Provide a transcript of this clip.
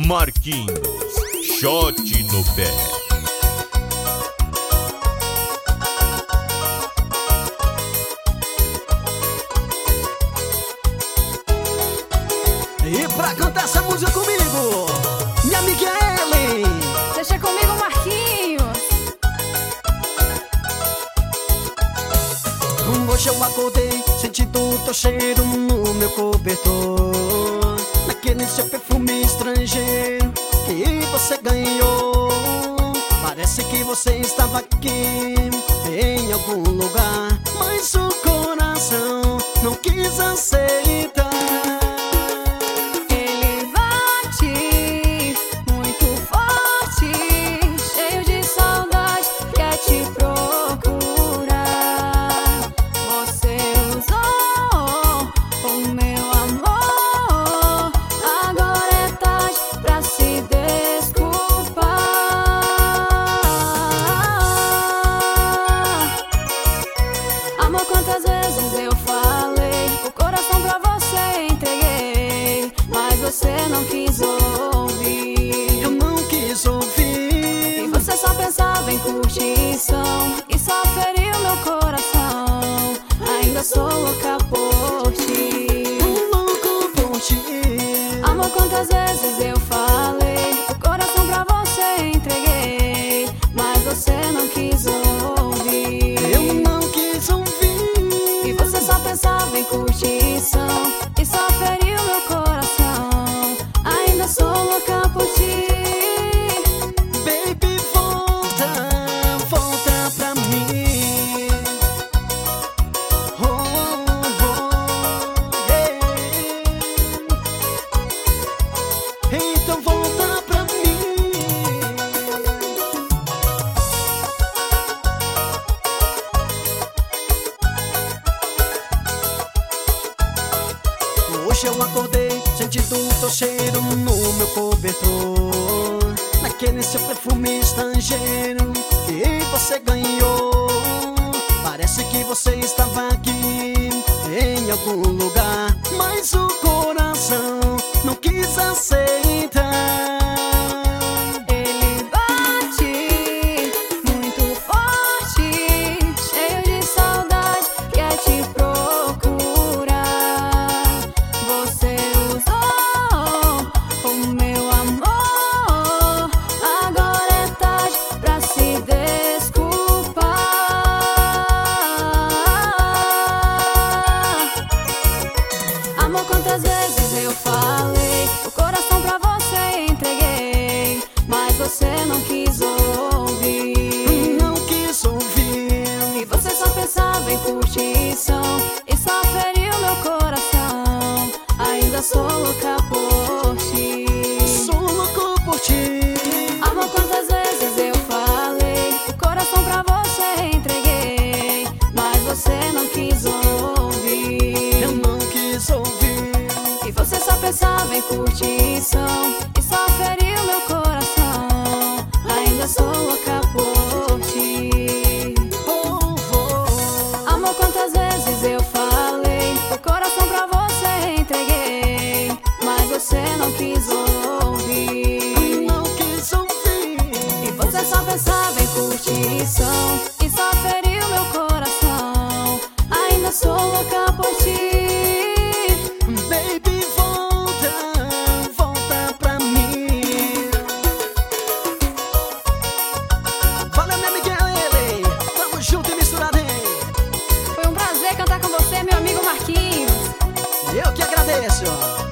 Marquinhos, shot no pé. E pra cantar essa música comigo, minha amiga Ellen. Deixa comigo, Marquinhos. Hoje eu acordei sentindo teu cheiro no meu cobertor, naquele seu perfume estrangeiro que você ganhou. Parece que você estava aqui em algum lugar, mas o coração não quis aceitar. Quantas vezes eu falei, o coração pra você entreguei, mas você não quis ouvir. Eu não quis ouvir. E você só pensava em curtição e só feriu meu coração. Ainda sou louca por ti, louco por ti. Amor, quantas vezes eu falei, o coração pra você entreguei, mas você não quis ouvir. Eu não quis ouvir. E você só pensava em curtição e só feriu meu coração. Ainda sou louca por ti. Baby, volta, volta pra mim. Oh, yeah. Então volta pra mim. Hoje eu acordei sentindo teu cheiro no meu cobertor, naquele seu perfume estrangeiro que você ganhou. Parece que você estava aqui em algum lugar, mas o coração não quis aceitar. Ele bate muito forte, cheio de saudade, quer te procurar. Você usou o meu amor, agora é tarde pra se desculpar. Amor, quantas vezes eu falei, o coração pra você entreguei, mas você não quis ouvir. Não quis ouvir. E você só pensava em curtição e só feriu meu coração. Ainda sou louca por ti. Sou louco por ti. Amor, quantas vezes eu falei, o coração pra você entreguei, mas você não quis ouvir. Eu não quis ouvir. E você só pensava em curtição e só feriu meu coração. Ainda sou louca por ti. Amor, quantas vezes eu falei, o coração pra você entreguei, mas você não quis ouvir. Não quis ouvir. E você só pensava em curtição e só feriu meu coração. Ainda sou louca por ti. Baby, volta, volta pra mim. Valeu, minha amiga Ellen. Tamo junto e misturado, hein? Foi um prazer cantar com você, meu amigo Marquinhos. Eu que agradeço.